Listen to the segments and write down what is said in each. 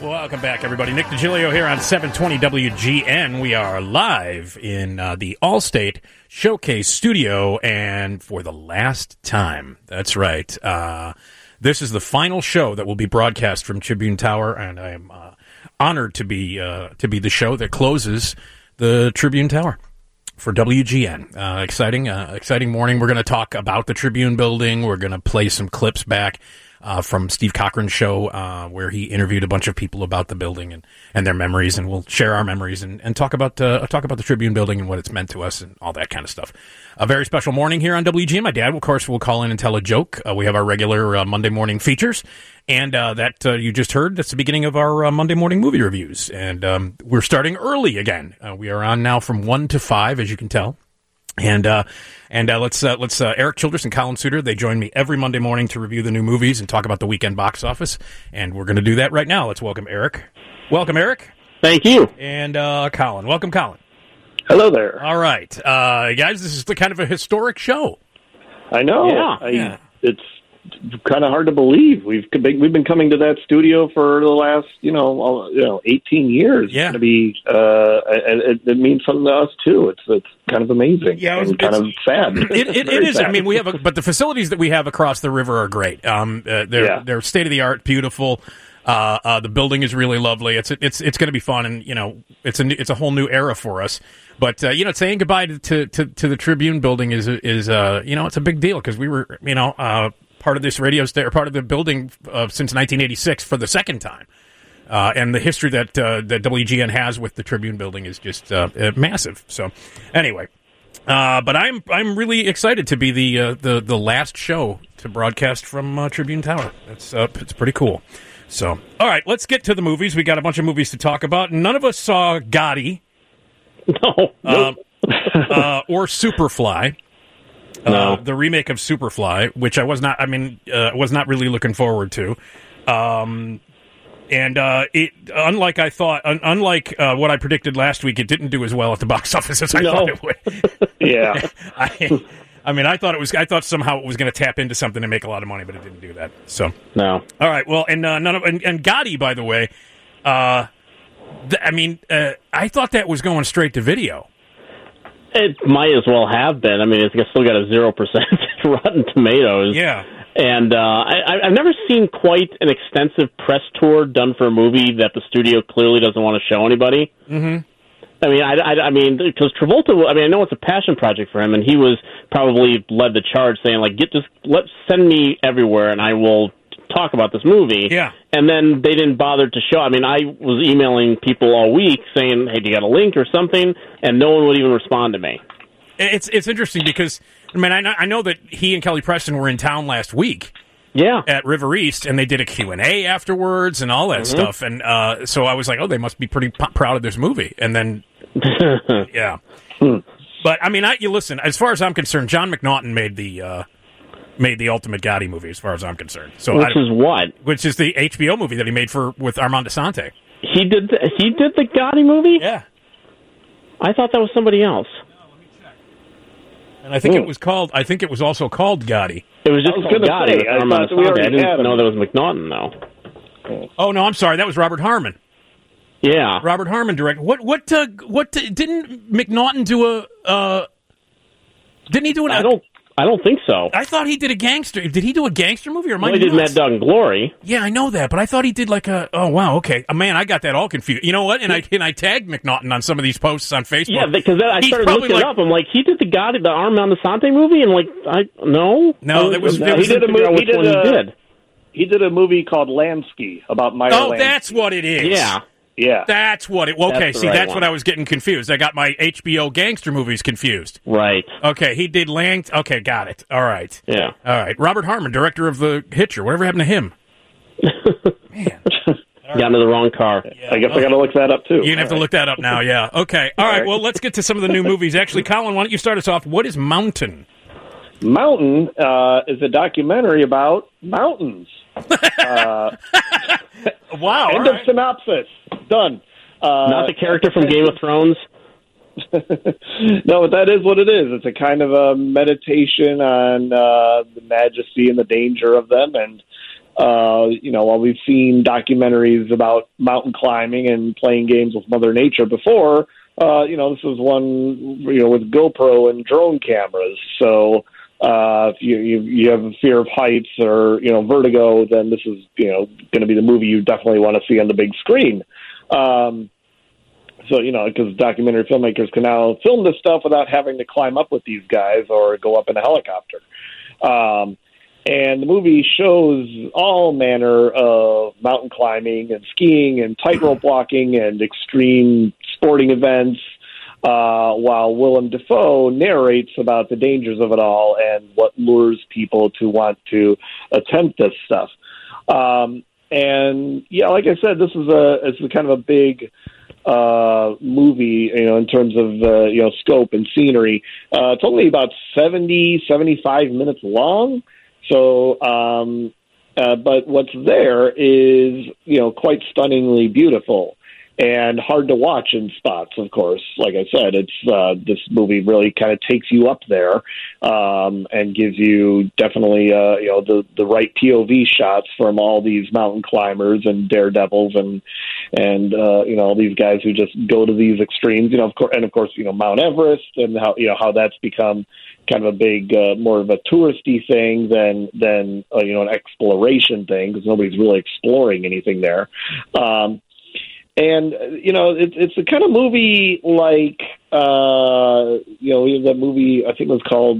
Welcome back, everybody. Nick DiGilio here on 720 WGN. We are live in the Allstate Showcase Studio, and for the last time, that's right, this is the final show that will be broadcast from Tribune Tower, and I am honored to be the show that closes the Tribune Tower for WGN. Exciting morning. We're going to talk about the Tribune building. We're going to play some clips back from Steve Cochran's show, where he interviewed a bunch of people about the building and their memories, and we'll share our memories and talk about the Tribune building and what it's meant to us and all that kind of stuff. A very special morning here on WGN. My dad, of course, will call in and tell a joke. We have our regular Monday morning features, and that you just heard, that's the beginning of our Monday morning movie reviews, and we're starting early again. We are on now from 1 to 5, as you can tell. And let's Eric Childress and Colin Suter, they join me every Monday morning to review the new movies and talk about the weekend box office. And we're going to do that right now. Let's welcome Eric. Welcome, Eric. Thank you. And Colin. Welcome, Colin. Hello there. All right. Guys, this is the kind of a historic show. I know. Yeah. It's kind of hard to believe. We've been coming to that studio for the last 18 years. Yeah. It's going to be it means something to us too. It's kind of amazing. Yeah, and kind of sad. It is. Sad. I mean, but the facilities that we have across the river are great. They're state of the art, beautiful. The building is really lovely. It's going to be fun, and it's a whole new era for us. But saying goodbye to the Tribune building is it's a big deal, because we were part of this radio station, or part of the building since 1986 for the second time. And the history that WGN has with the Tribune building is just massive. So, anyway, but I'm really excited to be the last show to broadcast from Tribune Tower. It's pretty cool. So, all right, let's get to the movies. We got a bunch of movies to talk about. None of us saw Gotti. No. Or Superfly. No. The remake of Superfly, which I was not really looking forward to. And unlike what I predicted last week, it didn't do as well at the box office as I thought it would. Yeah. I thought somehow it was going to tap into something and make a lot of money, but it didn't do that. So No. All right. Well, and Gotti, by the way, I thought that was going straight to video. It might as well have been. I mean, it's still got a 0% Rotten Tomatoes. Yeah. And I've never seen quite an extensive press tour done for a movie that the studio clearly doesn't want to show anybody. Mm-hmm. I mean, because Travolta, I know it's a passion project for him, and he was probably led the charge saying, send me everywhere, and I will talk about this movie. Yeah. And then they didn't bother to show. I mean, I was emailing people all week saying, hey, do you got a link or something? And no one would even respond to me. It's interesting because, I know that he and Kelly Preston were in town last week. Yeah. At River East, and they did a Q&A afterwards and all that stuff. And so I was like, oh, they must be pretty proud of this movie. And then, yeah. But, listen, as far as I'm concerned, John McNaughton made the ultimate Gotti movie, as far as I'm concerned. So Which is the HBO movie that he made with Armand Assante. He did the Gotti movie? Yeah. I thought that was somebody else. No, let me check. And I think it was also called Gotti. It was just called Gotti. I didn't know that was McNaughton, though. Oh, no, I'm sorry. That was Robert Harmon. Yeah. Robert Harmon directed. What didn't McNaughton do didn't he do an... I don't think so. I thought he did a gangster. Did he do a gangster movie? Or he did Mad Dog and Glory. Yeah, I know that, but I thought he did oh, wow, okay. Man, I got that all confused. You know what? And I tagged McNaughton on some of these posts on Facebook. Yeah, because I started looking it up. I'm like, he did the Armand Assante movie? And No, he did a movie called Lansky about Meyer Lansky. Oh, that's what it is. Yeah. That's what it... Okay, that's what I was getting confused. I got my HBO gangster movies confused. Right. Okay, he did Okay, got it. All right. Yeah. All right. Robert Harmon, director of The Hitcher. Whatever happened to him? Man. Got into the wrong car. Yeah. I guess I got to look that up, too. You're going to have to look that up now, yeah. Okay. All right, well, let's get to some of the new movies. Actually, Colin, why don't you start us off? What is Mountain? Mountain is a documentary about mountains. Wow. End of synopsis. Done. Not the character from Game of Thrones? No, but that is what it is. It's a kind of a meditation on the majesty and the danger of them. And While we've seen documentaries about mountain climbing and playing games with Mother Nature before, this is one, with GoPro and drone cameras. So if you have a fear of heights or, vertigo, then this is, going to be the movie you definitely want to see on the big screen. Because documentary filmmakers can now film this stuff without having to climb up with these guys or go up in a helicopter. And the movie shows all manner of mountain climbing and skiing and tightrope walking and extreme sporting events, while Willem Dafoe narrates about the dangers of it all and what lures people to want to attempt this stuff. Like I said, this is it's kind of a big movie, in terms of scope and scenery. It's only about 75 minutes long. So, but what's there is, quite stunningly beautiful and hard to watch in spots, of course. Like I said, it's, this movie really kind of takes you up there, and gives you definitely, the right POV shots from all these mountain climbers and daredevils and all these guys who just go to these extremes, of course, Mount Everest and how that's become kind of a big, more of a touristy thing than an exploration thing, because nobody's really exploring anything there. It's a kind of movie like, that movie, I think it was called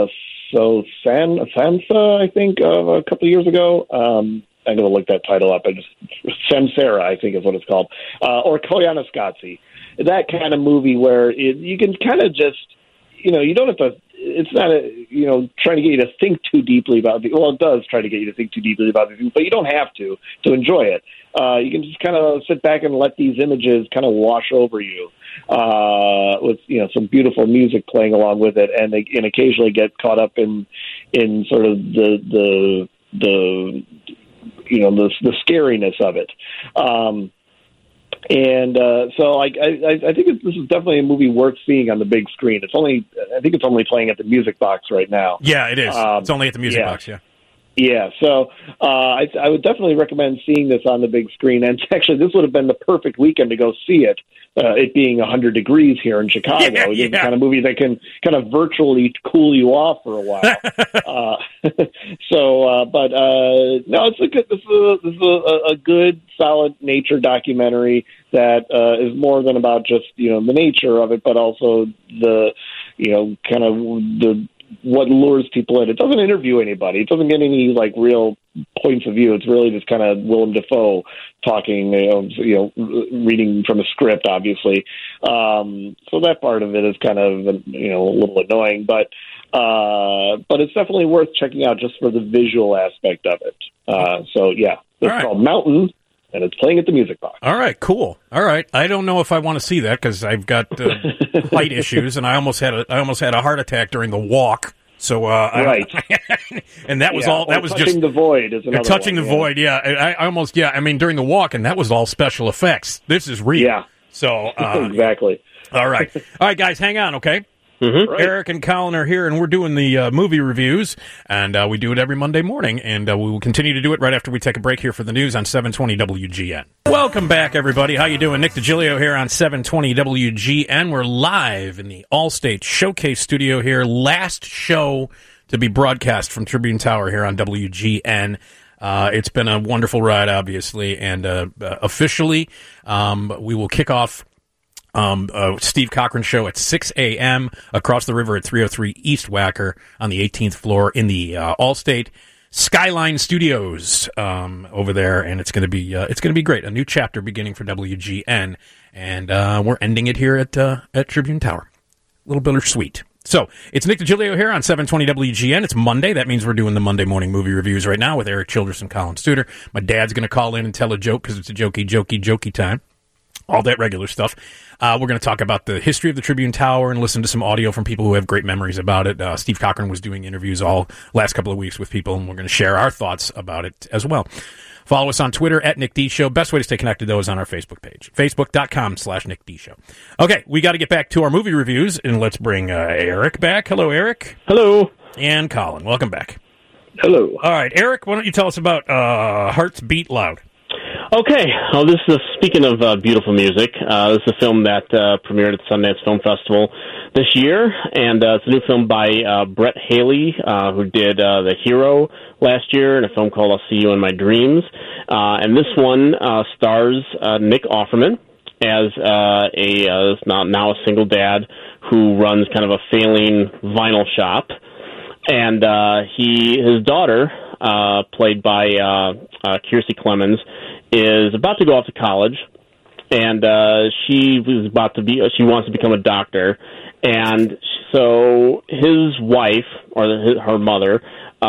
Sansa, I think, a couple of years ago. I'm going to look that title up. Samsara, I think is what it's called. Or Koyaanisqatsi. That kind of movie where you can kind of just, you don't have to, it's not trying to get you to think too deeply about it. Well, it does try to get you to think too deeply about it, but you don't have to enjoy it. You can just kind of sit back and let these images kind of wash over you, with some beautiful music playing along with it, and occasionally get caught up in sort of the scariness of it. So I think this is definitely a movie worth seeing on the big screen. I think it's only playing at the Music Box right now. Yeah, it is. It's only at the Music Box, yeah. Yeah, so I would definitely recommend seeing this on the big screen. And actually, this would have been the perfect weekend to go see it, it being 100 degrees here in Chicago. Yeah. It's the kind of movie that can kind of virtually cool you off for a while. No, it's this is a good, solid nature documentary that is more than about just the nature of it, but also the kind of the what lures people in. It doesn't interview anybody. It doesn't get any real points of view. It's really just kind of Willem Dafoe talking, reading from a script, obviously. So that part of it is kind of a little annoying, but it's definitely worth checking out just for the visual aspect of it. It's called Mountain. And it's playing at the Music Box. All right, cool. All right, I don't know if I want to see that because I've got height issues, and I almost had a heart attack during the walk. So right, and that was all. That was touching just the void. Is another touching one, the void. Yeah, I almost. Yeah, I mean during the walk, and that was all special effects. This is real. Yeah. So exactly. All right, guys, hang on, okay. Mm-hmm. Right. Eric and Colin are here, and we're doing the movie reviews, and we do it every Monday morning, and we will continue to do it right after we take a break here for the news on 720 WGN. Welcome back, everybody. How you doing? Nick DiGilio here on 720 WGN. We're live in the Allstate Showcase studio here. Last show to be broadcast from Tribune Tower here on WGN. It's been a wonderful ride, obviously, and officially we will kick off Steve Cochran show at 6 a.m. across the river at 303 East Wacker on the 18th floor in the Allstate Skyline Studios over there, and it's going to be great. A new chapter beginning for WGN, and we're ending it here at Tribune Tower. A little bittersweet. So it's Nick DiGilio here on 720 WGN. It's Monday. That means we're doing the Monday morning movie reviews right now with Eric Childress and Colin Studer. My dad's going to call in and tell a joke because it's a jokey time. All that regular stuff. We're going to talk about the history of the Tribune Tower and listen to some audio from people who have great memories about it. Steve Cochran was doing interviews all last couple of weeks with people, and we're going to share our thoughts about it as well. Follow us on Twitter at Nick D Show. Best way to stay connected, though, is on our Facebook page, facebook.com/Nick D Show. Okay, we got to get back to our movie reviews, and let's bring Eric back. Hello, Eric. Hello. And Colin. Welcome back. Hello. All right, Eric, why don't you tell us about Hearts Beat Loud? Okay, well, this is speaking of beautiful music. This is a film that premiered at the Sundance Film Festival this year, and it's a new film by Brett Haley, who did The Hero last year, and a film called I'll See You in My Dreams. And this one stars Nick Offerman as now a single dad who runs kind of a failing vinyl shop, and his daughter, played by Kiersey Clemons, is about to go off to college, and she wants to become a doctor, and so his wife, or her mother,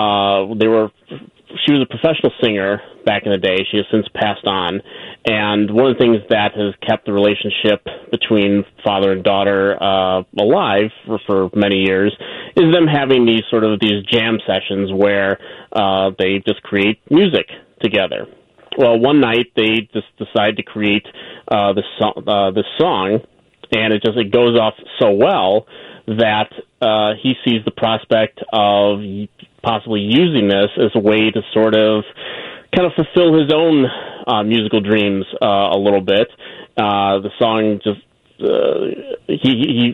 she was a professional singer back in the day. She has since passed on, and one of the things that has kept the relationship between father and daughter alive for many years is them having these jam sessions where they just create music together. Well, one night they just decide to create this song, and it goes off so well that he sees the prospect of possibly using this as a way to sort of kind of fulfill his own musical dreams a little bit. The song just he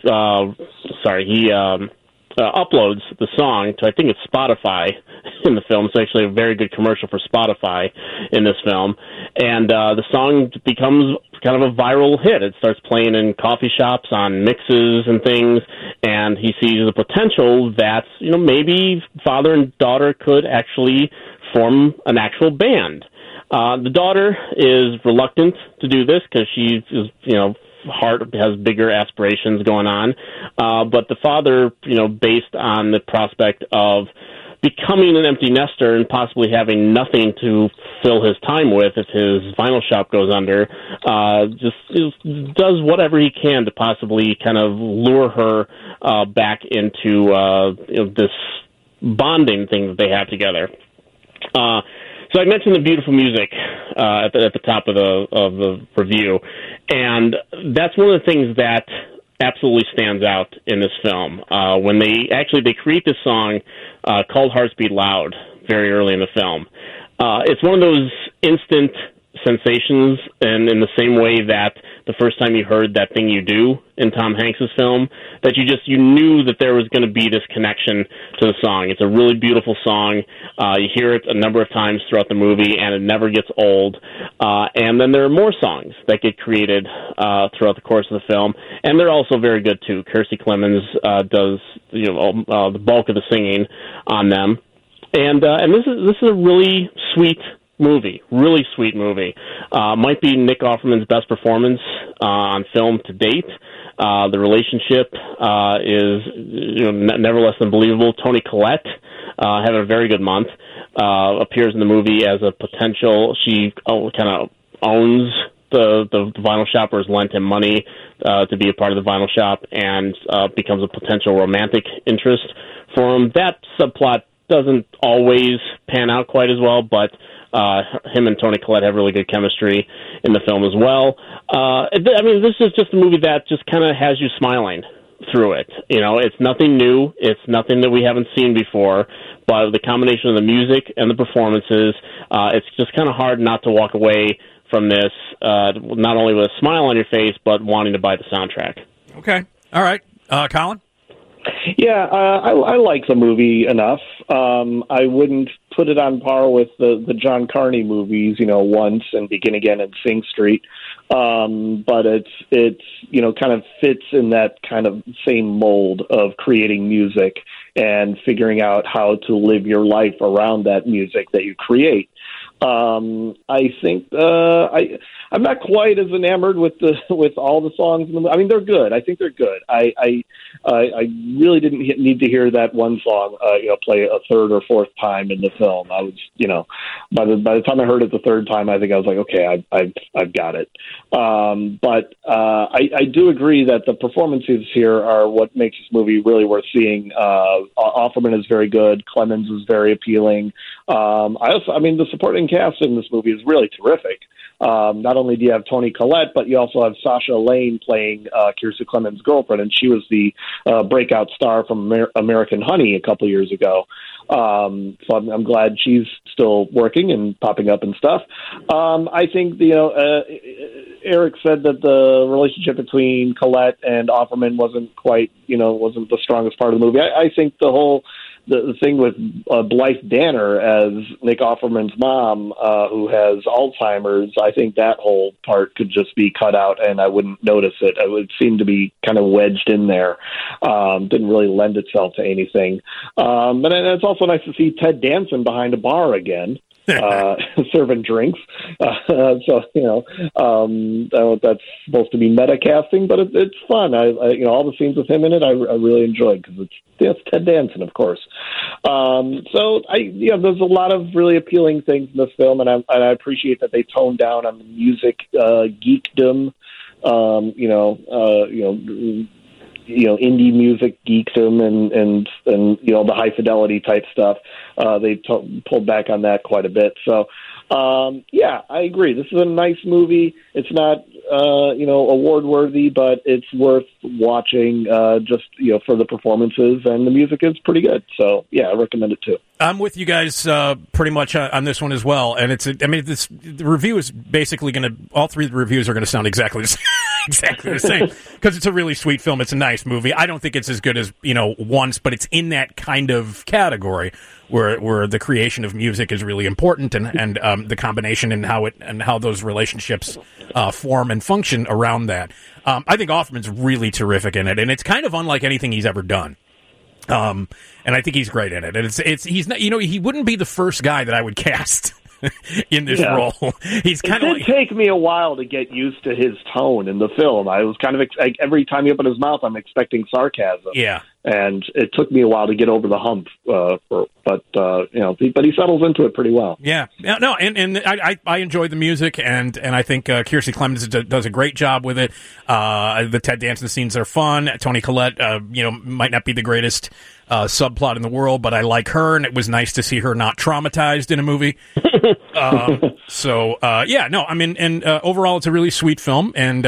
uploads the song to, I think it's Spotify in the film. It's actually a very good commercial for Spotify in this film. And the song becomes kind of a viral hit. It starts playing in coffee shops, on mixes and things, and he sees the potential that, maybe father and daughter could actually form an actual band. The daughter is reluctant to do this because she is, heart has bigger aspirations going on, but the father, based on the prospect of becoming an empty nester and possibly having nothing to fill his time with if his vinyl shop goes under, just does whatever he can to possibly kind of lure her back into this bonding thing that they have together. So I mentioned the beautiful music at the top of the review, and that's one of the things that absolutely stands out in this film. When they create this song called Hearts Beat Loud very early in the film. It's one of those instant sensations, and in the same way that the first time you heard That Thing You Do in Tom Hanks's film, that you knew that there was going to be this connection to the song. It's a really beautiful song. You hear it a number of times throughout the movie, and it never gets old. And then there are more songs that get created throughout the course of the film, and they're also very good too. Kiersey Clemons does the bulk of the singing on them, and this is a really sweet movie, really sweet movie. Might be Nick Offerman's best performance on film to date. The relationship is never less than believable. Toni Collette had a very good month. Appears in the movie as a potential. She kind of owns the vinyl shop, or has lent him money to be a part of the vinyl shop, and becomes a potential romantic interest for him. That subplot doesn't always pan out quite as well, but him and Toni Collette have really good chemistry in the film as well. This is just a movie that just kind of has you smiling through it. It's nothing new. It's nothing that we haven't seen before, but the combination of the music and the performances, it's just kind of hard not to walk away from this, not only with a smile on your face, but wanting to buy the soundtrack. Okay. All right. Colin? Yeah, I like the movie enough. I wouldn't put it on par with the John Carney movies, Once and Begin Again and Sing Street. But it's kind of fits in that kind of same mold of creating music and figuring out how to live your life around that music that you create. I think I'm not quite as enamored with all the songs in the movie. I mean, they're good. I think they're good. I really didn't need to hear that one song play a third or fourth time in the film. I was by the time I heard it the third time, I think I was like, okay, I've got it. But I do agree that the performances here are what makes this movie really worth seeing. Offerman is very good. Clemons is very appealing. The supporting cast in this movie is really terrific. Not only do you have Toni Collette, but you also have Sasha Lane playing Kiersey Clemons' girlfriend, and she was the breakout star from American Honey a couple years ago. So I'm glad she's still working and popping up and stuff. I think, Eric said that the relationship between Collette and Offerman wasn't the strongest part of the movie. I think the thing with Blythe Danner as Nick Offerman's mom, who has Alzheimer's, I think that whole part could just be cut out and I wouldn't notice it. It would seem to be kind of wedged in there. Didn't really lend itself to anything. But it's also nice to see Ted Danson behind a bar again. Serving drinks. That's supposed to be meta casting, but it's fun. All the scenes with him in it, I really enjoyed because it's Ted Danson, of course. There's a lot of really appealing things in this film, and I appreciate that they toned down on the music geekdom. Indie music geekdom and the high fidelity type stuff. They pulled back on that quite a bit. So, I agree. This is a nice movie. It's not, award worthy, but it's worth watching, for the performances, and the music is pretty good. So, I recommend it too. I'm with you guys pretty much on this one as well. And the review is basically all three of the reviews are going to sound exactly the same. Exactly the same, because it's a really sweet film. It's a nice movie. I don't think it's as good as Once, but it's in that kind of category where the creation of music is really important, and the combination and how those relationships form and function around that. I think Offerman's really terrific in it, and it's kind of unlike anything he's ever done. And I think he's great in it. And he's not, he wouldn't be the first guy that I would cast in this role. He's kind of take me a while to get used to his tone in the film. I was kind of every time he opened his mouth, I'm expecting sarcasm. Yeah, and it took me a while to get over the hump. But he settles into it pretty well. Yeah, no, and I enjoy the music, and I think Kiersey Clemens does a great job with it. The Ted Danson scenes are fun. Toni Collette, might not be the greatest subplot in the world, but I like her, and it was nice to see her not traumatized in a movie. Overall, it's a really sweet film, and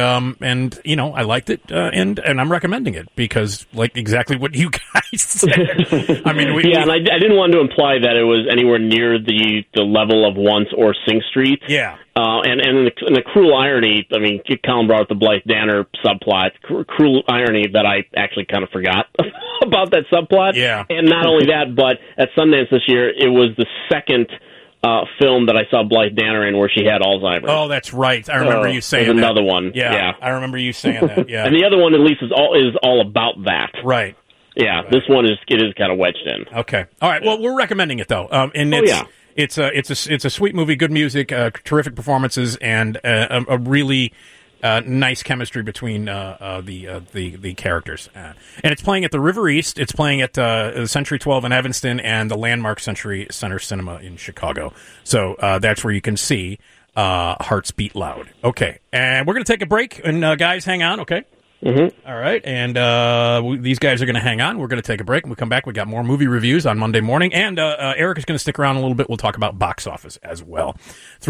I liked it, and I'm recommending it because, like, exactly what you guys said. I mean, and I didn't want to imply that it was anywhere near the level of Once or Sing Street. Yeah. And the cruel irony, I mean, Colin brought up the Blythe Danner subplot, cruel irony that I actually kind of forgot about that subplot. Yeah. And not only that, but at Sundance this year, it was the second film that I saw Blythe Danner in where she had Alzheimer's. Oh, that's right. I remember you saying that. Another one. Yeah, I remember you saying that. Yeah. And the other one, at least, is all about that. Right. Yeah, right. This one is kind of wedged in. Okay. All right. Well, we're recommending it though. It's a sweet movie, good music, terrific performances, and a really nice chemistry between the characters. And it's playing at the River East. It's playing at the Century 12 in Evanston and the Landmark Century Center Cinema in Chicago. So that's where you can see Hearts Beat Loud. Okay, and we're going to take a break, and guys, hang on. Okay. Mm-hmm. All right, and these guys are going to hang on. We're going to take a break. When we come back, we got more movie reviews on Monday morning, and Eric is going to stick around a little bit. We'll talk about box office as well.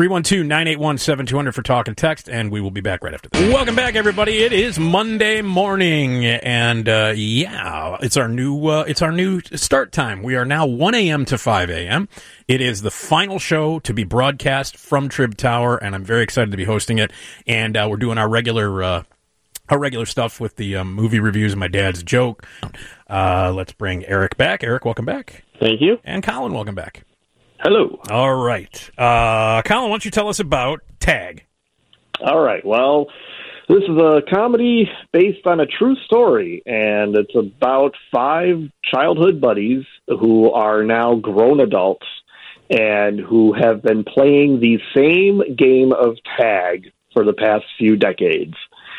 312-981-7200 for talk and text, and we will be back right after this. Welcome back, everybody. It is Monday morning, and it's our new start time. We are now 1 a.m. to 5 a.m. It is the final show to be broadcast from Trib Tower, and I'm very excited to be hosting it. And we're doing our regular stuff with the movie reviews and my dad's joke. Let's bring Eric back. Eric, welcome back. Thank you. And Colin, welcome back. Hello. All right. Colin, why don't you tell us about Tag? All right. Well, this is a comedy based on a true story, and it's about 5 childhood buddies who are now grown adults and who have been playing the same game of tag for the past few decades.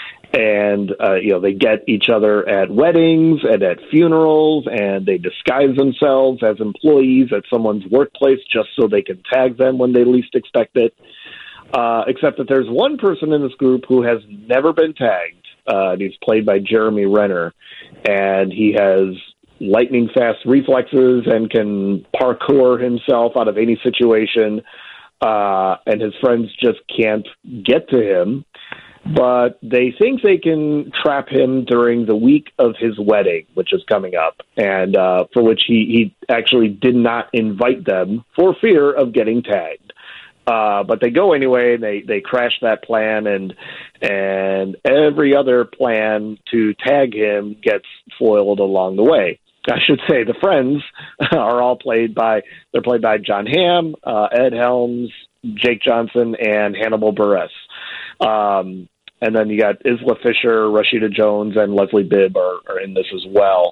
And, they get each other at weddings and at funerals, and they disguise themselves as employees at someone's workplace just so they can tag them when they least expect it. Except that there's one person in this group who has never been tagged. And he's played by Jeremy Renner, and he has lightning-fast reflexes and can parkour himself out of any situation, and his friends just can't get to him. but they think they can trap him during the week of his wedding, which is coming up, and for which he actually did not invite them for fear of getting tagged. But they go anyway. They crash that plan, and every other plan to tag him gets foiled along the way. I should say the friends are all played by John Hamm, Ed Helms, Jake Johnson, and Hannibal Buress. And then you got Isla Fisher, Rashida Jones, and Leslie Bibb are in this as well.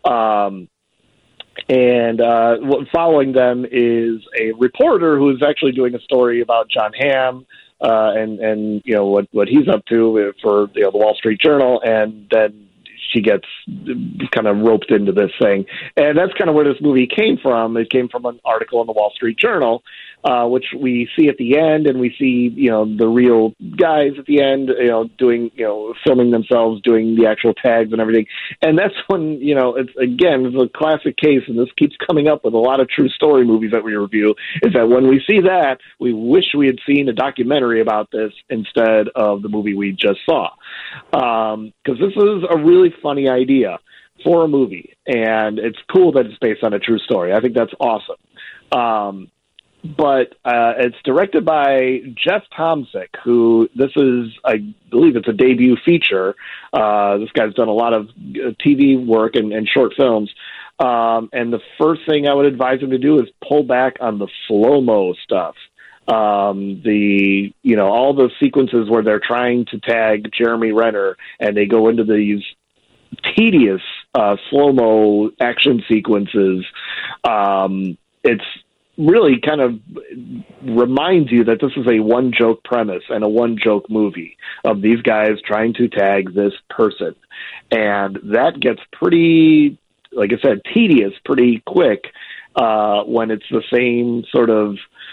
And following them is a reporter who is actually doing a story about John Hamm and you know what he's up to for the Wall Street Journal, and then she gets kind of roped into this thing. And that's kind of where this movie came from. It came from an article in the Wall Street Journal, which we see at the end, and we see, you know, the real guys at the end, you know, doing, you know, filming themselves, doing the actual tags and everything. And that's when, you know, it's a classic case, and this keeps coming up with a lot of true story movies that we review, is that when we see that, we wish we had seen a documentary about this instead of the movie we just saw. Because this is a really funny idea for a movie, and it's cool that it's based on a true story. I think that's awesome. But it's directed by Jeff Tomsic, who this is, I believe it's a debut feature. This guy's done a lot of TV work and short films. And the first thing I would advise him to do is pull back on the slow-mo stuff. All the sequences where they're trying to tag Jeremy Renner and they go into these tedious slow-mo action sequences. It's really kind of reminds you that this is a one-joke premise and a one-joke movie of these guys trying to tag this person. And that gets pretty, like I said, tedious pretty quick when it's the same sort of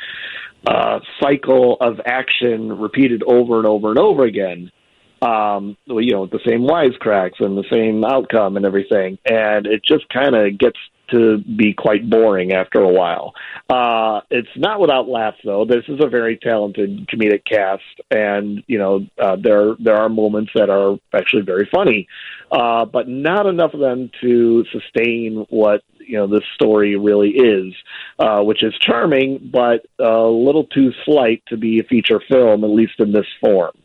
cycle of action repeated over and over and over again. With the same wisecracks and the same outcome and everything. And it just kind of gets to be quite boring after a while. It's not without laughs, though. This is a very talented comedic cast, and there are moments that are actually very funny, but not enough of them to sustain what this story really is, which is charming, but a little too slight to be a feature film, at least in this form.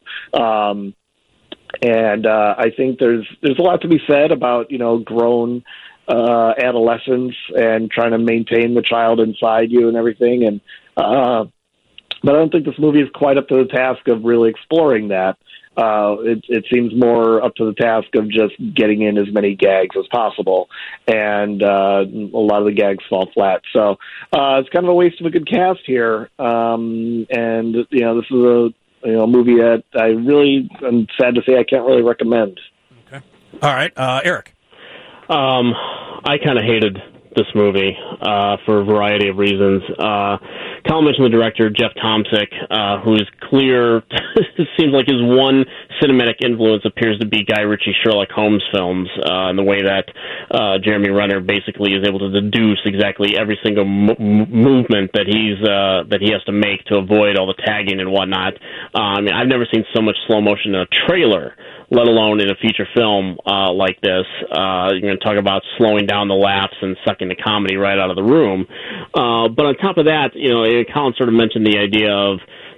And I think there's a lot to be said about grown adolescence and trying to maintain the child inside you and everything. And but I don't think this movie is quite up to the task of really exploring that. It seems more up to the task of just getting in as many gags as possible, and a lot of the gags fall flat. So it's kind of a waste of a good cast here. And this is a movie that I really am sad to say I can't really recommend. Okay. All right, Eric. I kind of hated this movie for a variety of reasons. Colin mentioned the director, Jeff Tomsic, who's clear, seems like his one cinematic influence appears to be Guy Ritchie's Sherlock Holmes films, in the way that Jeremy Renner basically is able to deduce exactly every single movement that he has to make to avoid all the tagging and whatnot. I've never seen so much slow motion in a trailer, let alone in a feature film like this. You're going to talk about slowing down the laughs and sucking the comedy right out of the room. But on top of that, Colin sort of mentioned the idea of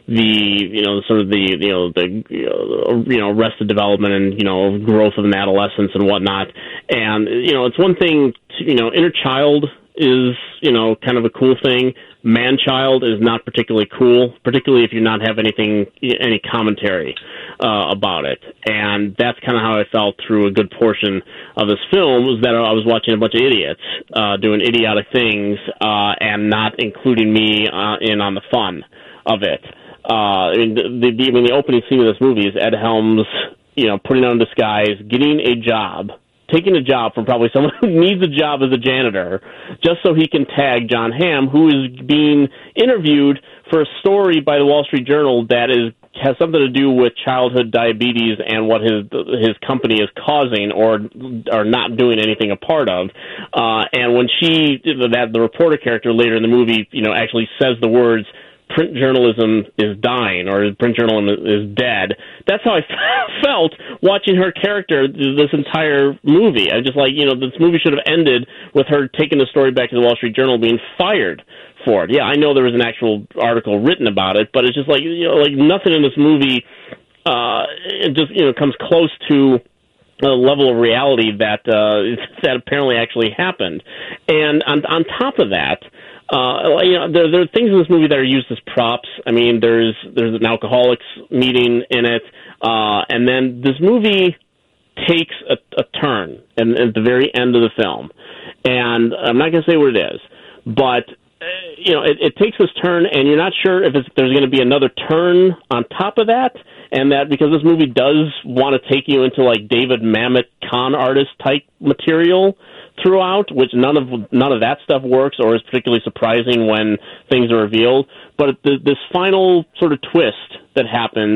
arrested development and growth of an adolescence and whatnot. And it's one thing to, inner child is kind of a cool thing. Man-child is not particularly cool, particularly if you not have any commentary about it. And that's kind of how I felt through a good portion of this film, was that I was watching a bunch of idiots doing idiotic things and not including me in on the fun of it. The opening scene of this movie is Ed Helms, putting on disguise, getting a job, taking a job from probably someone who needs a job as a janitor, just so he can tag John Hamm, who is being interviewed for a story by the Wall Street Journal that has something to do with childhood diabetes and what his company is causing or not doing anything a part of. And when the reporter character later in the movie, actually says the words, print journalism is dying or print journalism is dead. That's how I felt watching her character this entire movie. I just this movie should have ended with her taking the story back to the Wall Street Journal, being fired for it. Yeah, I know there was an actual article written about it, but it's just nothing in this movie it just comes close to a level of reality that apparently actually happened. And on top of that, there are things in this movie that are used as props. I mean, there's an alcoholics meeting in it, and then this movie takes a turn at the very end of the film. And I'm not going to say what it is, but it takes this turn, and you're not sure if there's going to be another turn on top of that, and that because this movie does want to take you into like David Mamet con artist type material throughout, which none of that stuff works or is particularly surprising when things are revealed. But this final sort of twist that happens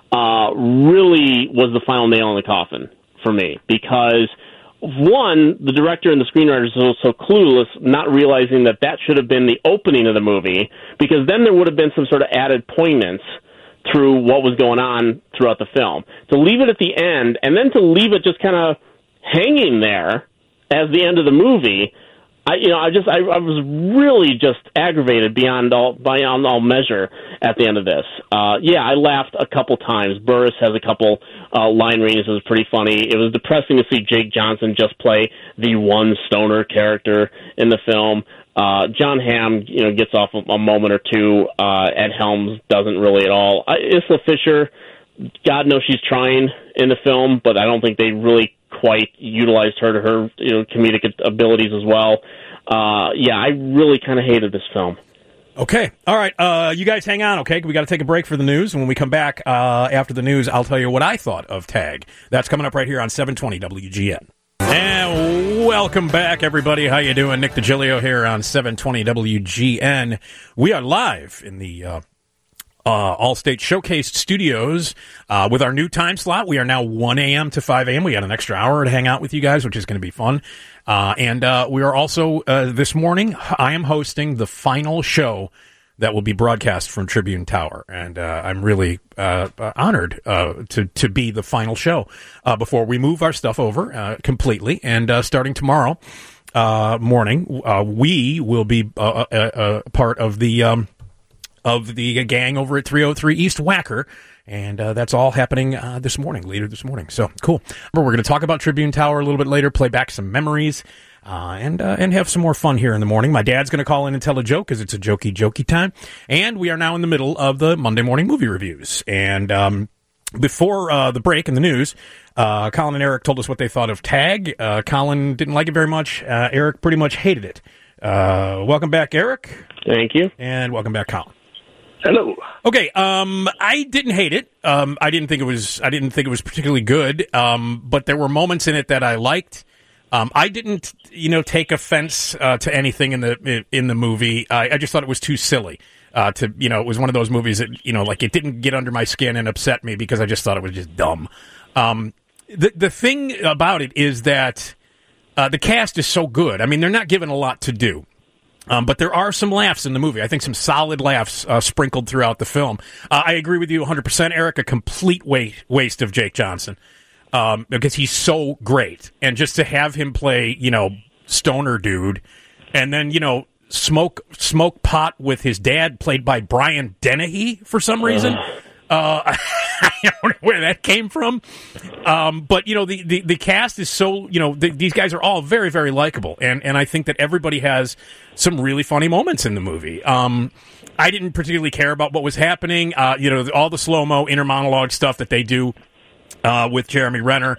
really was the final nail in the coffin for me, because one, the director and the screenwriters are so clueless, not realizing that should have been the opening of the movie, because then there would have been some sort of added poignance through what was going on throughout the film. To leave it at the end, and then to leave it just kind of hanging there as the end of the movie, I was really just aggravated beyond all measure at the end of this. I laughed a couple times. Burris has a couple line readings that was pretty funny. It was depressing to see Jake Johnson just play the one stoner character in the film. John Hamm, gets off a moment or two. Ed Helms doesn't really at all. Isla Fisher, God knows she's trying in the film, but I don't think they really quite utilized her to her comedic abilities as well. I really kind of hated this film. Okay. All right. You guys hang on, okay? We got to take a break for the news. And when we come back after the news, I'll tell you what I thought of Tag. That's coming up right here on 720 WGN. And welcome back, everybody. How you doing? Nick DiGilio here on 720 WGN. We are live in the All-State Showcase Studios with our new time slot. We are now 1 a.m. to 5 a.m. We got an extra hour to hang out with you guys, which is going to be fun. And we are also, this morning, I am hosting the final show that will be broadcast from Tribune Tower. And I'm really honored to be the final show before we move our stuff over completely. And starting tomorrow morning, we will be part of the gang over at 303 East Wacker. And that's all happening later this morning. So, cool. We're going to talk about Tribune Tower a little bit later, play back some memories, and have some more fun here in the morning. My dad's going to call in and tell a joke, because it's a jokey time. And we are now in the middle of the Monday morning movie reviews. And before the break in the news, Colin and Eric told us what they thought of Tag. Colin didn't like it very much. Eric pretty much hated it. Welcome back, Eric. Thank you. And welcome back, Colin. Hello. Okay, I didn't hate it. I didn't think it was particularly good. But there were moments in it that I liked. I didn't, take offense to anything in the movie. I just thought it was too silly. It was one of those movies that, it didn't get under my skin and upset me because I just thought it was just dumb. The thing about it is that the cast is so good. I mean, they're not given a lot to do. But there are some laughs in the movie. I think some solid laughs sprinkled throughout the film. I agree with you 100%, Eric. A complete waste of Jake Johnson because he's so great. And just to have him play, stoner dude, and then, smoke pot with his dad, played by Brian Dennehy for some reason. I don't know where that came from. But, the cast is so, these guys are all very, very likable. And I think that everybody has some really funny moments in the movie. I didn't particularly care about what was happening. All the slow-mo inner monologue stuff that they do with Jeremy Renner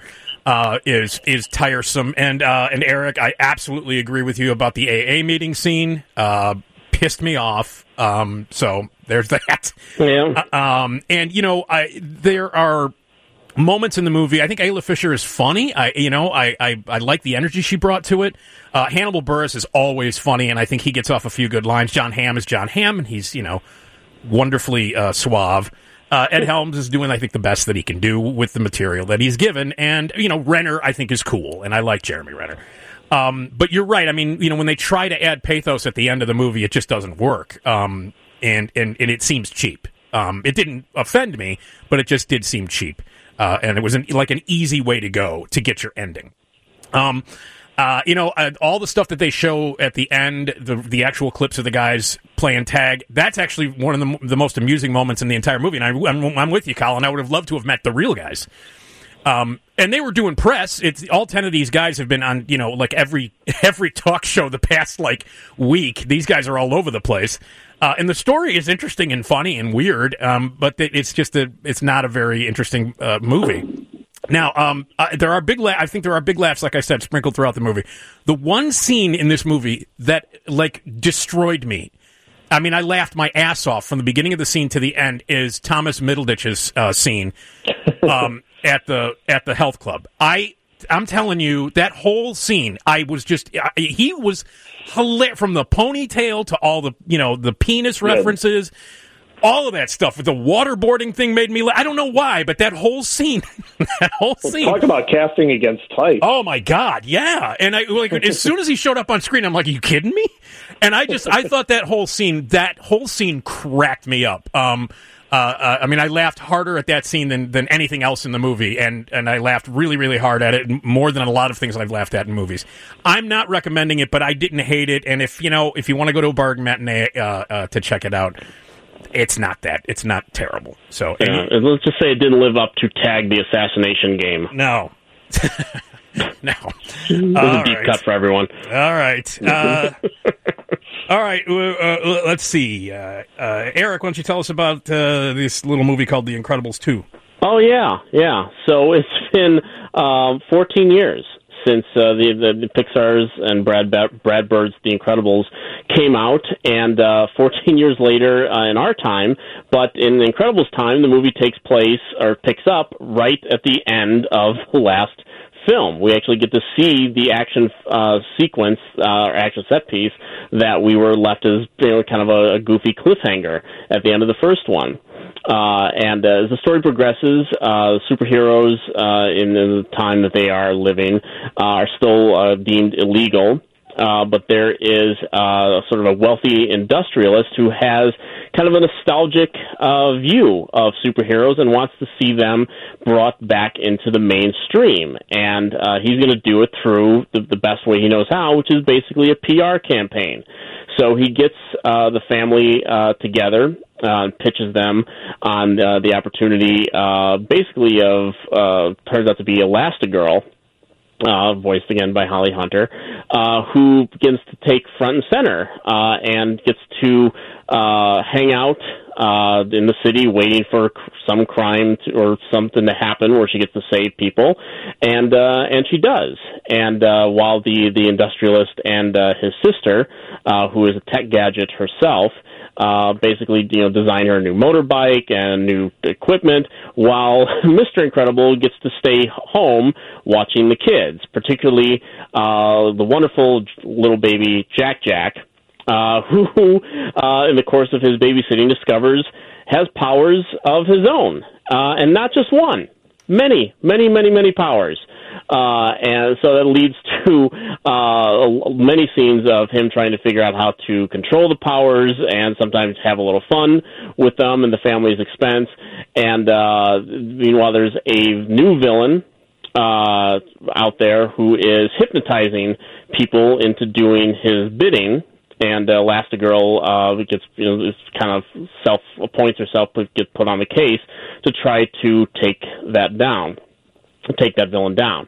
is tiresome. And Eric, I absolutely agree with you about the AA meeting scene. Pissed me off. So there's that. Yeah. There are moments in the movie. I think Ayla Fisher is funny. I like the energy she brought to it. Hannibal Buress is always funny, and I think he gets off a few good lines. John Hamm is John Hamm, and he's, wonderfully suave. Ed Helms is doing, I think, the best that he can do with the material that he's given. And, Renner, I think, is cool, and I like Jeremy Renner. But you're right. I mean, when they try to add pathos at the end of the movie, it just doesn't work. and it seems cheap. It didn't offend me, but it just did seem cheap, and it was like an easy way to go to get your ending. All the stuff that they show at the end, the actual clips of the guys playing tag, that's actually one of the most amusing moments in the entire movie. And I'm with you, Colin. I would have loved to have met the real guys. And they were doing press. It's all 10 of these guys have been on, like every talk show the past week. These guys are all over the place. And the story is interesting and funny and weird. But it's not a very interesting movie. Now, there are I think there are big laughs, like I said, sprinkled throughout the movie. The one scene in this movie that destroyed me. I mean, I laughed my ass off from the beginning of the scene to the end is Thomas Middleditch's scene at the health club. I'm telling you, that whole scene, he was hilarious, from the ponytail to all the the penis references. All of that stuff with the waterboarding thing made me laugh. I don't know why, but that whole scene. Talk about casting against type. Oh my God, yeah! And as soon as he showed up on screen, I'm like, "Are you kidding me?" And I thought that whole scene cracked me up. I mean, I laughed harder at that scene than anything else in the movie, and I laughed really, really hard at it, more than a lot of things that I've laughed at in movies. I'm not recommending it, but I didn't hate it. And if you want to go to a bargain matinee to check it out. It's not terrible. So let's just say it didn't live up to Tag the Assassination Game. No. No. It was a deep cut for everyone. All right. All right. Let's see. Eric, why don't you tell us about this little movie called The Incredibles 2? Oh, yeah. So it's been 14 years since the Pixar's and Brad Bird's The Incredibles came out, and 14 years later in our time, but in The Incredibles time, the movie picks up right at the end of the last film. We actually get to see the action sequence or action set piece that we were left as kind of a goofy cliffhanger at the end of the first one. And as the story progresses, superheroes in the time that they are living are still deemed illegal. But there is sort of a wealthy industrialist who has kind of a nostalgic view of superheroes and wants to see them brought back into the mainstream. And he's going to do it through the best way he knows how, which is basically a PR campaign. So he gets the family together, pitches them on the opportunity basically of, turns out to be Elastigirl, voiced again by Holly Hunter, who begins to take front and center and gets to hang out in the city waiting for some crime or something to happen where she gets to save people, and she does. And while the industrialist and his sister, who is a tech gadget herself, basically, design her a new motorbike and new equipment, while Mr. Incredible gets to stay home watching the kids, particularly the wonderful little baby Jack, who, in the course of his babysitting, discovers has powers of his own, and not just one. Many powers. And so that leads to many scenes of him trying to figure out how to control the powers and sometimes have a little fun with them and the family's expense. And meanwhile, there's a new villain out there who is hypnotizing people into doing his bidding. And Elastigirl gets, is kind of appoints herself, gets put on the case to try to take that villain down.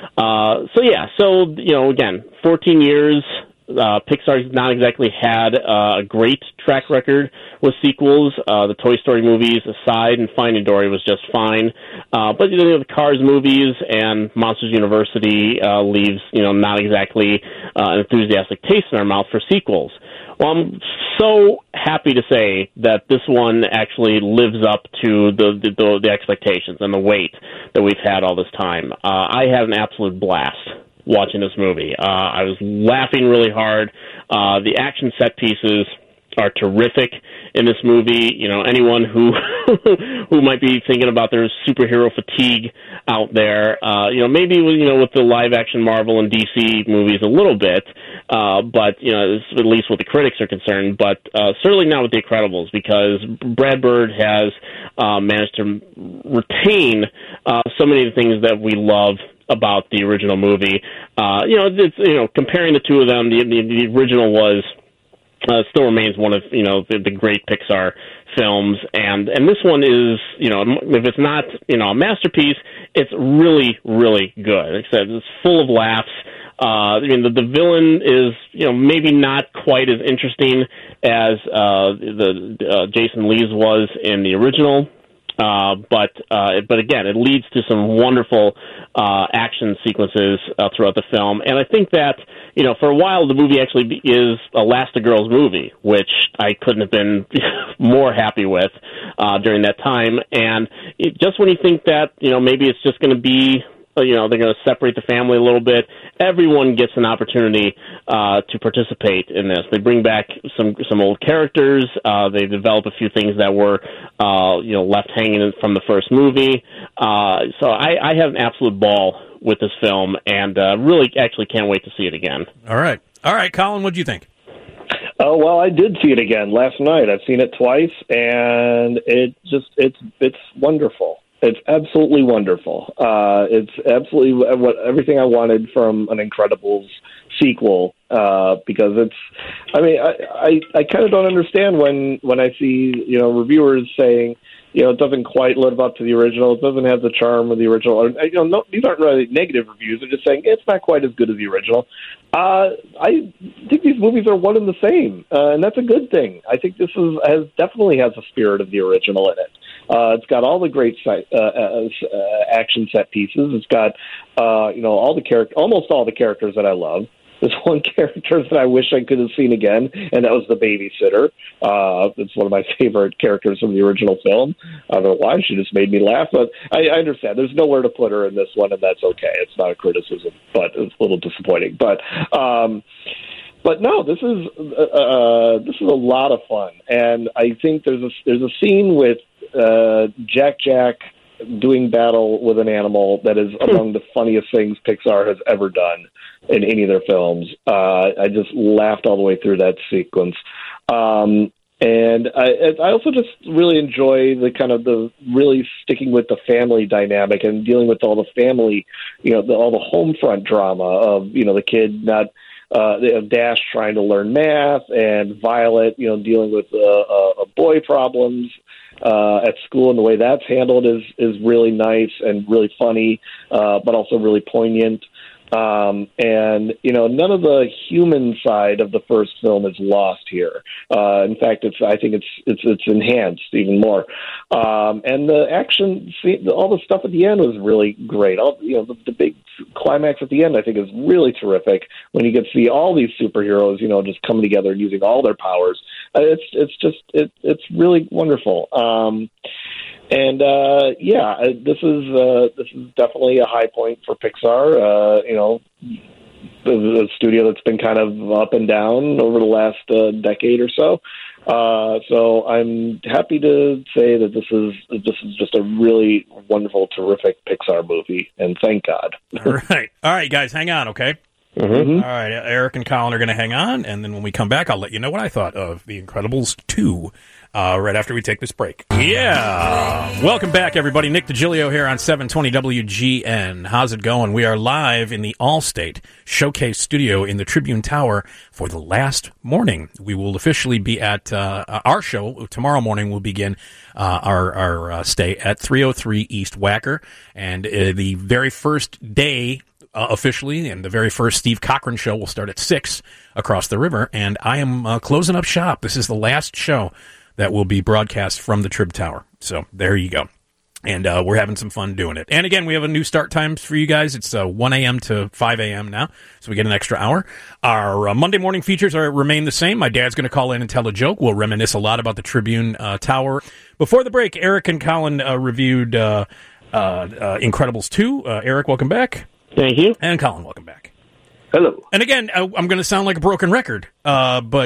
So again, 14 years. Pixar's not exactly had a great track record with sequels. The Toy Story movies aside, and Finding Dory was just fine. But the Cars movies and Monsters University leaves not exactly an enthusiastic taste in our mouth for sequels. Well, I'm so happy to say that this one actually lives up to the expectations and the wait that we've had all this time. I had an absolute blast watching this movie. I was laughing really hard. The action set pieces are terrific in this movie. You know, anyone who who might be thinking about their superhero fatigue out there, you know, maybe with the live action Marvel and DC movies a little bit, but at least what the critics are concerned. But certainly not with The Incredibles, because Brad Bird has managed to retain so many of the things that we love about the original movie. Comparing the two of them, the original was still remains one of the great Pixar films, and this one is, if it's not a masterpiece, it's really, really good. Like I said, it's full of laughs. The villain is maybe not quite as interesting as the Jason Lee's was in the original. But again, it leads to some wonderful action sequences throughout the film, and I think that for a while the movie actually is a Elastigirl's movie, which I couldn't have been more happy with during that time. And just when you think that maybe it's just going to be they're going to separate the family a little bit, everyone gets an opportunity to participate in this. They bring back some old characters. They develop a few things that were left hanging from the first movie. So I have an absolute ball with this film, and really actually can't wait to see it again. All right, Colin, what do you think? Oh, well, I did see it again last night. I've seen it twice, and it's wonderful. It's absolutely wonderful. It's absolutely everything I wanted from an Incredibles sequel, because I kind of don't understand when I see, reviewers saying, it doesn't quite live up to the original. It doesn't have the charm of the original. These aren't really negative reviews. They're just saying it's not quite as good as the original. I think these movies are one and the same, and that's a good thing. I think this definitely has the spirit of the original in it. It's got all the great action set pieces. It's got almost all the characters that I love. There's one character that I wish I could have seen again, and that was the babysitter. It's one of my favorite characters from the original film. I don't know why. She just made me laugh, but I understand. There's nowhere to put her in this one, and that's okay. It's not a criticism, but it's a little disappointing. But no, this is a lot of fun, and I think there's a scene with Jack doing battle with an animal that is among the funniest things Pixar has ever done in any of their films. I just laughed all the way through that sequence. And I also just really enjoy the really sticking with the family dynamic and dealing with all the family, all the home front drama of, the kid not, Dash trying to learn math, and Violet, dealing with boy problems at school, and the way that's handled is really nice and really funny, but also really poignant. And none of the human side of the first film is lost here. In fact, I think it's enhanced even more. And the action scene, all the stuff at the end was really great. The big climax at the end, I think, is really terrific when you get to see all these superheroes, just coming together and using all their powers. It's really wonderful. This is definitely a high point for Pixar. The studio that's been kind of up and down over the last decade or so. So I'm happy to say that this is just a really wonderful, terrific Pixar movie, and thank God. All right, guys, hang on, okay? Mm-hmm. All right, Eric and Colin are going to hang on, and then when we come back, I'll let you know what I thought of The Incredibles 2 right after we take this break. Yeah! Welcome back, everybody. Nick DiGilio here on 720 WGN. How's it going? We are live in the Allstate Showcase Studio in the Tribune Tower for the last morning. We will officially be at our show. Tomorrow morning we'll begin our stay at 303 East Wacker, and the very first day officially, and the very first Steve Cochran show will start at 6 across the river, and I am closing up shop. This is the last show that will be broadcast from the Trib Tower. So there you go. And we're having some fun doing it. And again, we have a new start times for you guys. It's 1 a.m. to 5 a.m. now, so we get an extra hour. Our Monday morning features remain the same. My dad's going to call in and tell a joke. We'll reminisce a lot about the Tribune Tower. Before the break, Eric and Colin reviewed Incredibles 2. Eric, welcome back. Thank you. And Colin, welcome back. Hello. And again, I'm going to sound like a broken record, but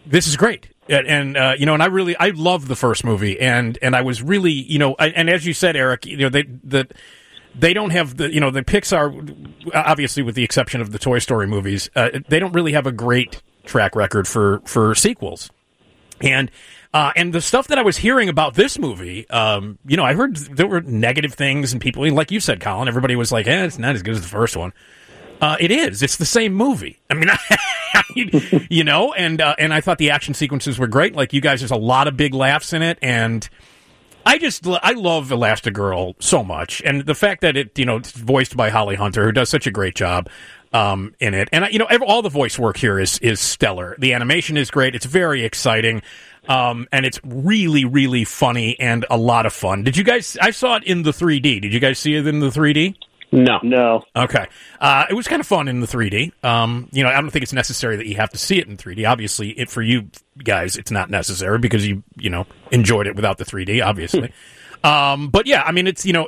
This is great. And and I love the first movie, and I was really, and as you said, Eric, they don't have the Pixar, obviously with the exception of the Toy Story movies, they don't really have a great track record for sequels. And the stuff that I was hearing about this movie, I heard there were negative things, and people, like you said, Colin, everybody was like, it's not as good as the first one. It is. It's the same movie. I mean, and I thought the action sequences were great. Like you guys, there's a lot of big laughs in it, and I love Elastigirl so much, and the fact that it's voiced by Holly Hunter, who does such a great job in it, and all the voice work here is stellar. The animation is great. It's very exciting, and it's really, really funny and a lot of fun. Did you guys? I saw it in the 3D. Did you guys see it in the 3D? No. Okay. It was kind of fun in the 3D. I don't think it's necessary that you have to see it in 3D. Obviously, for you guys, it's not necessary because you enjoyed it without the 3D, obviously. But yeah, I mean, it's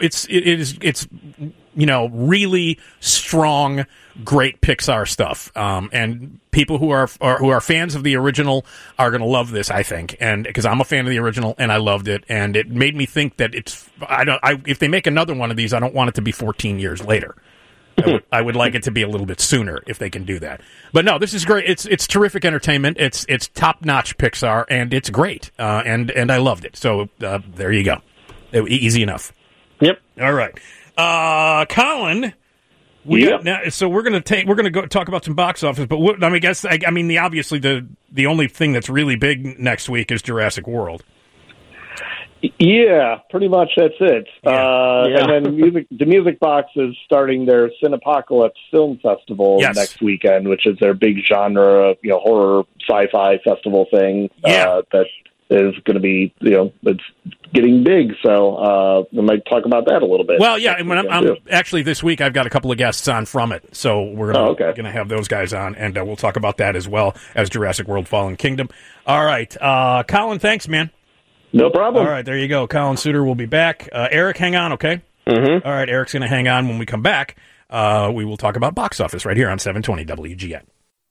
really strong, great Pixar stuff. And people who are fans of the original are going to love this, I think. And because I'm a fan of the original and I loved it, and it made me think that if they make another one of these, I don't want it to be 14 years later. I would like it to be a little bit sooner if they can do that. But no, this is great. It's terrific entertainment. It's top-notch Pixar, and it's great. And I loved it. So there you go. Easy enough. Yep. All right. Colin, so we're going to go talk about some box office, but obviously the only thing that's really big next week is Jurassic World. Yeah, pretty much that's it. Yeah. And then the Music Box is starting their Cinepocalypse Film Festival next weekend, which is their big genre, horror sci-fi festival thing. Yeah. That is going to be, it's getting big. So we might talk about that a little bit. Well, yeah, and I'm actually this week I've got a couple of guests on from it, so we're gonna have those guys on, and we'll talk about that as well as Jurassic World: Fallen Kingdom. All right, Colin, thanks, man. No problem. All right, there you go. Colin Suter will be back. Eric, hang on, okay? Mm-hmm. All right, Eric's going to hang on. When we come back, we will talk about box office right here on 720 WGN.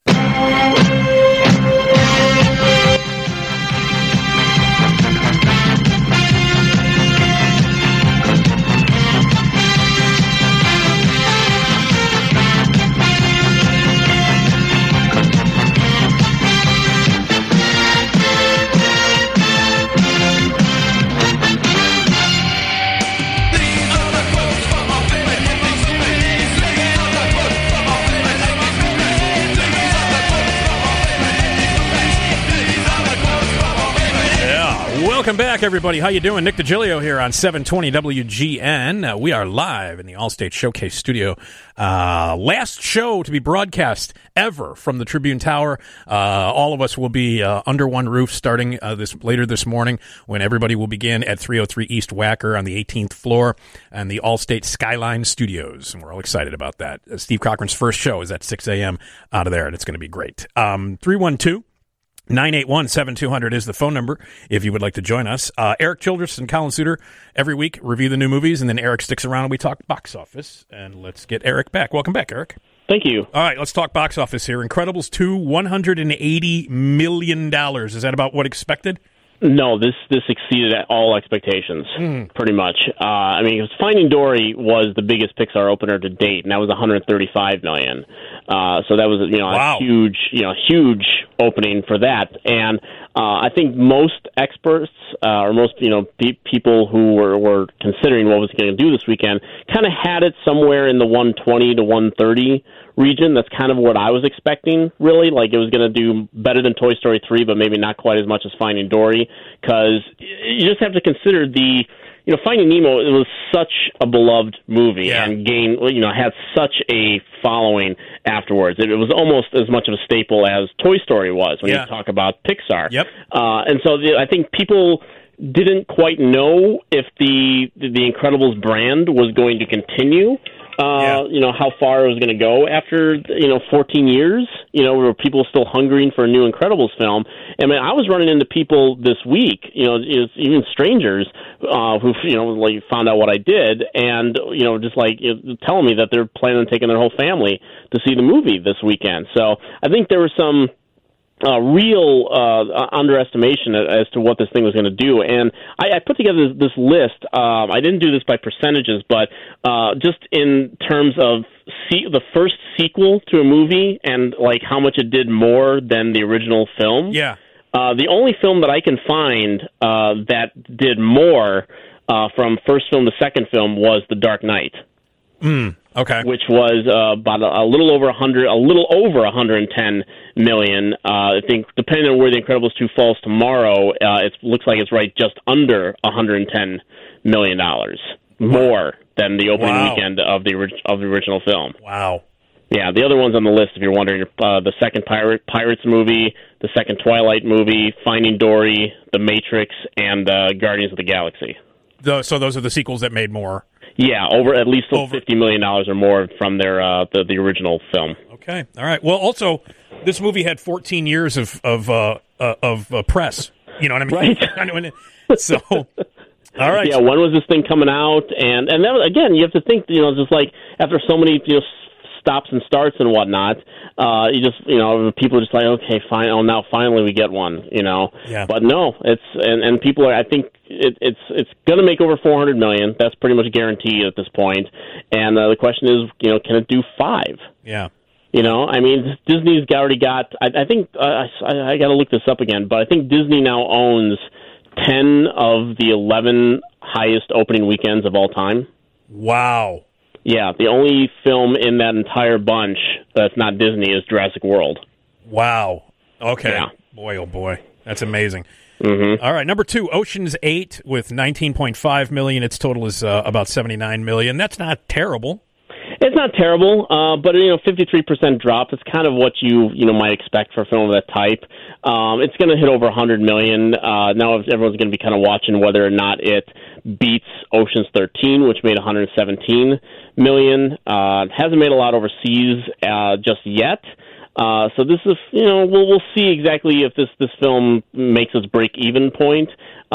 Welcome back, everybody. How you doing? Nick DiGilio here on 720 WGN. We are live in the Allstate Showcase studio. Last show to be broadcast ever from the Tribune Tower. All of us will be under one roof starting later this morning when everybody will begin at 303 East Wacker on the 18th floor and the Allstate Skyline Studios. And we're all excited about that. Steve Cochran's first show is at 6 a.m. out of there, and it's going to be great. 312-981-7200 is the phone number if you would like to join us. Eric Childress and Colin Suter every week review the new movies, and then Eric sticks around and we talk box office. And let's get Eric back. Welcome back, Eric. Thank you. All right, let's talk box office here. Incredibles 2, $180 million. Is that about what expected? No, this exceeded all expectations, pretty much. Finding Dory was the biggest Pixar opener to date, and that was $135 million. So that was wow. a huge opening for that. And I think most experts or most people who were considering what was going to do this weekend kind of had it somewhere in the 120 to 130 region. That's kind of what I was expecting, really. Like, it was going to do better than Toy Story 3, but maybe not quite as much as Finding Dory, because you just have to consider Finding Nemo, it was such a beloved movie and had such a following afterwards. It was almost as much of a staple as Toy Story was when you talk about Pixar. Yep. And so I think people didn't quite know if the Incredibles brand was going to continue. How far it was going to go after 14 years. Where people still hungering for a new Incredibles film. I mean, I was running into people this week, even strangers who found out what I did, and telling me that they're planning on taking their whole family to see the movie this weekend. So I think there was some real underestimation as to what this thing was going to do. And I put together this list. I didn't do this by percentages, but just in terms of the first sequel to a movie and like how much it did more than the original film. Yeah. The only film that I can find that did more from first film to second film was The Dark Knight. Okay. Which was about a little over 110 million. I think depending on where The Incredibles 2 falls tomorrow, it looks like it's right just under 110 million dollars more than the opening weekend of the original film. Wow. Yeah, the other ones on the list, if you're wondering, the second Pirates movie, the second Twilight movie, Finding Dory, The Matrix, and Guardians of the Galaxy. So those are the sequels that made more. Yeah, at least $50 million or more from their the original film. Okay, all right. Well, also, this movie had 14 years of press. You know what I mean? Right. So, all right. Yeah, when was this thing coming out? And then again, you have to think, just like after so many stops and starts and whatnot, people are just like, okay, fine. Oh, now finally we get one. Yeah. But no, it's and people are. I think it's going to make over 400 million. That's pretty much guaranteed at this point. And the question is, can it do 5? Yeah. I mean, Disney's already got. I think I got to look this up again, but I think Disney now owns 10 of the 11 highest opening weekends of all time. Wow. Yeah, the only film in that entire bunch that's not Disney is Jurassic World. Wow. Okay. Yeah. Boy, oh boy. That's amazing. Mm-hmm. All right, number 2, Ocean's 8 with 19.5 million. Its total is about 79 million. That's not terrible. It's not terrible, but 53% drop. It's kind of what you might expect for a film of that type. It's going to hit over 100 million. Now everyone's going to be kind of watching whether or not it beats Ocean's 13, which made 117 million. It hasn't made a lot overseas just yet. So this is, we'll see exactly if this film makes its break-even point.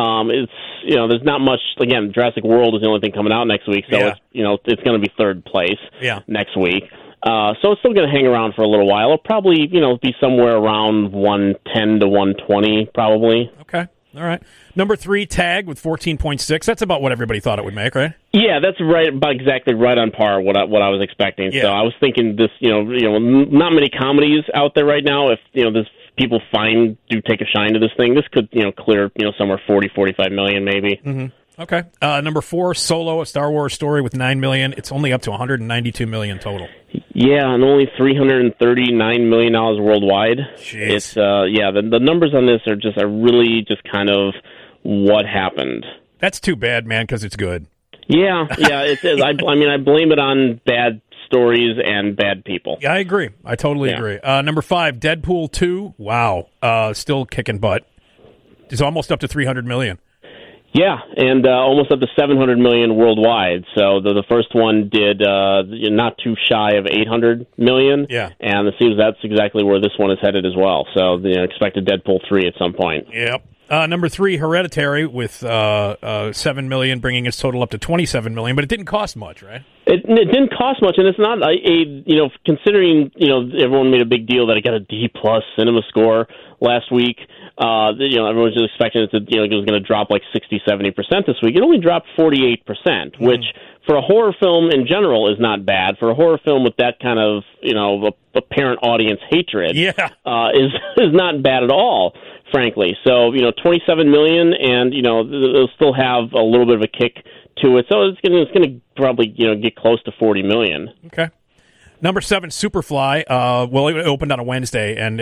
There's not much. Again, Jurassic World is the only thing coming out next week, so it's going to be third place next week. So it's still going to hang around for a little while. It'll probably, be somewhere around 110 to 120, probably. Okay. All right. Number 3, Tag with 14.6. That's about what everybody thought it would make, right? Yeah, that's right. About exactly right on par what I was expecting. Yeah. So I was thinking this, not many comedies out there right now. If this people do take a shine to this thing, this could clear somewhere 40-45 million maybe. Mm-hmm. Okay. Number 4, Solo, a Star Wars story with 9 million. It's only up to 192 million total. Yeah, and only $339 million worldwide. Jeez. It's the numbers on this are really just kind of what happened. That's too bad, man, because it's good. Yeah, it is. I blame it on bad stories and bad people. Yeah, I agree. I totally agree. Number 5, Deadpool 2. Wow. Still kicking butt. It's almost up to 300 million. Yeah, and almost up to 700 million worldwide. So the first one did not too shy of 800 million. Yeah. And it seems that's exactly where this one is headed as well. So expect a Deadpool 3 at some point. Yep. Number 3, Hereditary with 7 million, bringing its total up to 27 million. But it didn't cost much, right? It didn't cost much, and it's not considering everyone made a big deal that it got a D+ cinema score last week. Everyone was just expecting it was going to drop like 60-70% this week. It only dropped 48%, which for a horror film in general is not bad. For a horror film with that kind of apparent audience hatred, is not bad at all, frankly. So 27 million, and they'll still have a little bit of a kick to it. So it's going to probably get close to 40 million. Okay. Number 7, Superfly. It opened on a Wednesday, and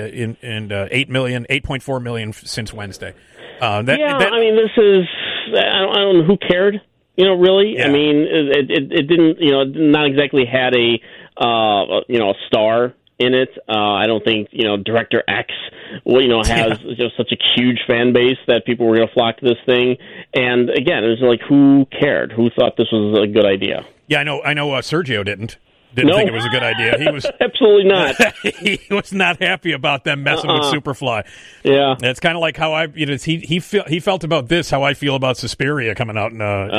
8.4 million since Wednesday. This is. I don't know who cared. Really. Yeah. I mean, it didn't. Not exactly had a star in it. I don't think Director X has such a huge fan base that people were going to flock to this thing. And again, it was like, who cared? Who thought this was a good idea? Yeah, I know. Sergio didn't. didn't think it was a good idea. He was absolutely not. He was not happy about them messing with Superfly. Yeah, it's kind of like how he felt about this. How I feel about Suspiria coming out.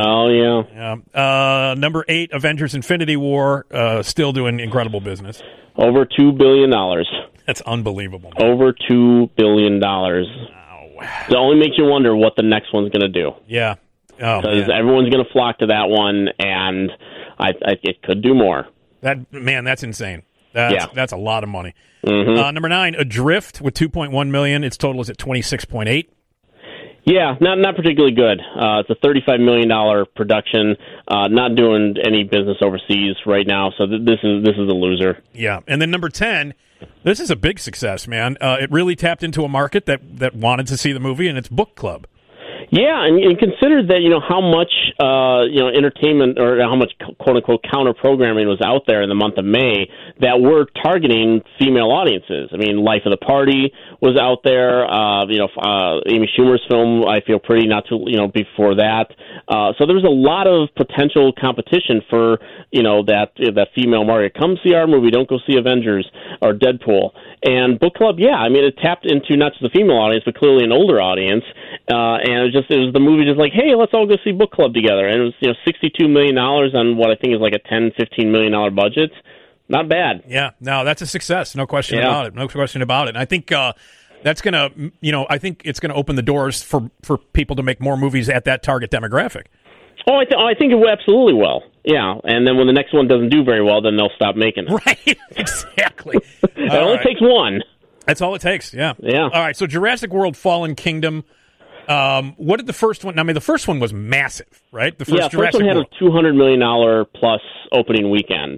Number 8, Avengers: Infinity War, still doing incredible business. Over $2 billion. That's unbelievable. Man. Over $2 billion. Wow. It only makes you wonder what the next one's going to do. Yeah. Because everyone's going to flock to that one, and it could do more. That's insane. That's a lot of money. Mm-hmm. Number 9, Adrift with $2.1 million. Its total is at 26.8. Yeah, not particularly good. It's a $35 million production. Not doing any business overseas right now, so this is a loser. Yeah, and then number 10, this is a big success, man. It really tapped into a market that wanted to see the movie, and it's Book Club. Yeah, and consider that how much entertainment or how much quote unquote counter programming was out there in the month of May that were targeting female audiences. I mean, Life of the Party was out there. Amy Schumer's film, I Feel Pretty, not too before that. So there was a lot of potential competition for that female market. Come see our movie. Don't go see Avengers or Deadpool. And Book Club, it tapped into not just the female audience, but clearly an older audience. And it was the movie just like, hey, let's all go see Book Club together. And it was $62 million on what I think is like a $10-15 million budget. Not bad. Yeah, no, that's a success. No question about it. No question about it. And I think that's gonna, I think it's gonna open the doors for people to make more movies at that target demographic. Oh, I think it absolutely will. Yeah, and then when the next one doesn't do very well, then they'll stop making it. Right, exactly. It only takes one. That's all it takes. Yeah. Yeah. All right. So Jurassic World: Fallen Kingdom. What did the first one? I mean, the first one was massive, right? The first first one had a $200 million plus opening weekend.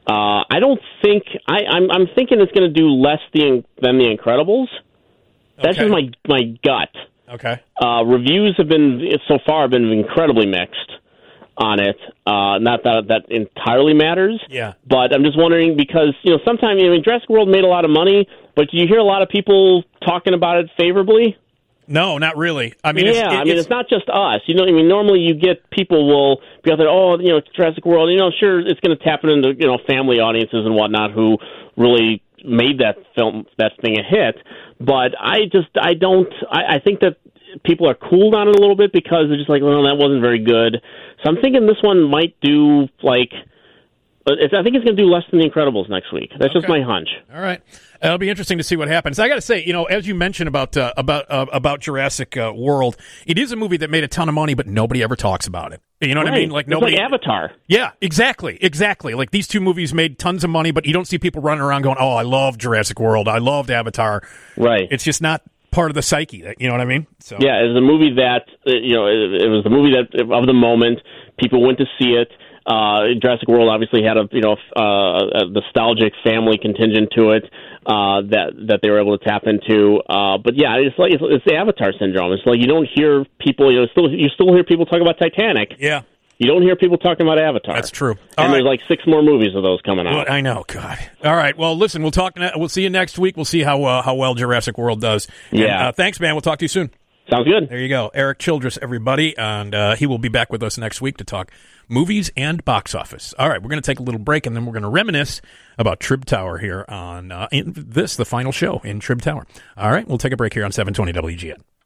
I don't think I'm thinking it's going to do less than The Incredibles. That's just my gut. Okay. Reviews have been incredibly mixed on it. Not that entirely matters. Yeah. But I'm just wondering because sometimes Jurassic World made a lot of money, but do you hear a lot of people talking about it favorably? No, not really. I mean, it's not just us. Normally you get people will be out there. Oh, Jurassic World. Sure, it's going to tap into family audiences and whatnot who really made that thing a hit. But I think that people are cooled on it a little bit because they're just like, well, that wasn't very good. So I'm thinking this one might do I think it's going to do less than The Incredibles next week. That's just my hunch. All right. It'll be interesting to see what happens. I got to say, as you mentioned about Jurassic World, it is a movie that made a ton of money, but nobody ever talks about it. You know what I mean? Like nobody. It's like Avatar. Yeah, exactly. Like these two movies made tons of money, but you don't see people running around going, "Oh, I love Jurassic World. I loved Avatar." Right. It's just not part of the psyche. You know what I mean? So yeah, it's a movie that it was the movie that of the moment. People went to see it. Jurassic World obviously had a nostalgic family contingent to it that they were able to tap into. But yeah, it's the Avatar syndrome. It's like you don't hear people. You still hear people talk about Titanic. Yeah. You don't hear people talking about Avatar. That's true. There's like 6 more movies of those coming out. Well, I know. God. All right. Well, listen. We'll see you next week. We'll see how well Jurassic World does. Yeah. And, thanks, man. We'll talk to you soon. Sounds good. There you go. Eric Childress, everybody. And he will be back with us next week to talk movies and box office. All right. We're going to take a little break, and then we're going to reminisce about Trib Tower here on the final show in Trib Tower. All right. We'll take a break here on 720 WGN.